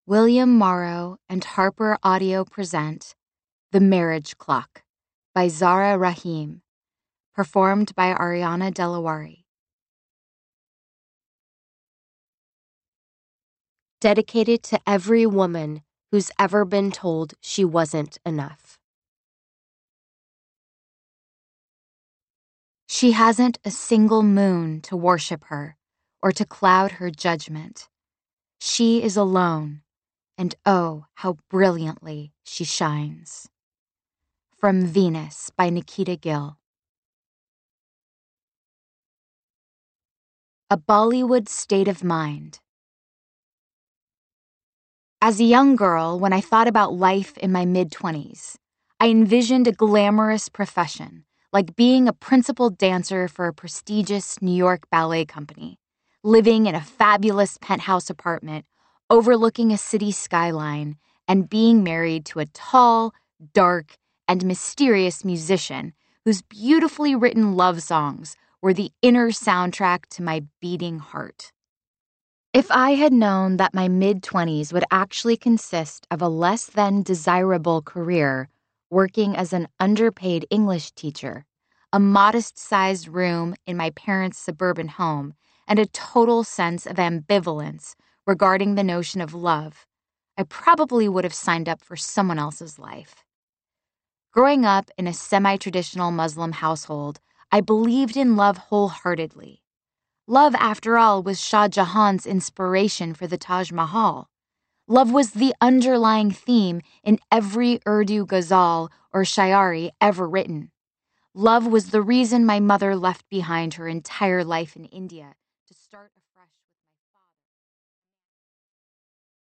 William Morrow and Harper Audio present The Marriage Clock by Zahra Rahim, performed by Ariana Delawari. Dedicated to every woman who's ever been told she wasn't enough. She hasn't a single moon to worship her or to cloud her judgment. She is alone, and oh, how brilliantly she shines. From Venus by Nikita Gill. A Bollywood State of Mind. As a young girl, when I thought about life in my mid-20s, I envisioned a glamorous profession, like being a principal dancer for a prestigious New York ballet company, living in a fabulous penthouse apartment overlooking a city skyline, and being married to a tall, dark, and mysterious musician whose beautifully written love songs were the inner soundtrack to my beating heart. If I had known that my mid-20s would actually consist of a less than desirable career working as an underpaid English teacher, a modest-sized room in my parents' suburban home, and a total sense of ambivalence regarding the notion of love, I probably would have signed up for someone else's life. Growing up in a semi-traditional Muslim household, I believed in love wholeheartedly. Love, after all, was Shah Jahan's inspiration for the Taj Mahal. Love was the underlying theme in every Urdu ghazal or shayari ever written. Love was the reason my mother left behind her entire life in India to start a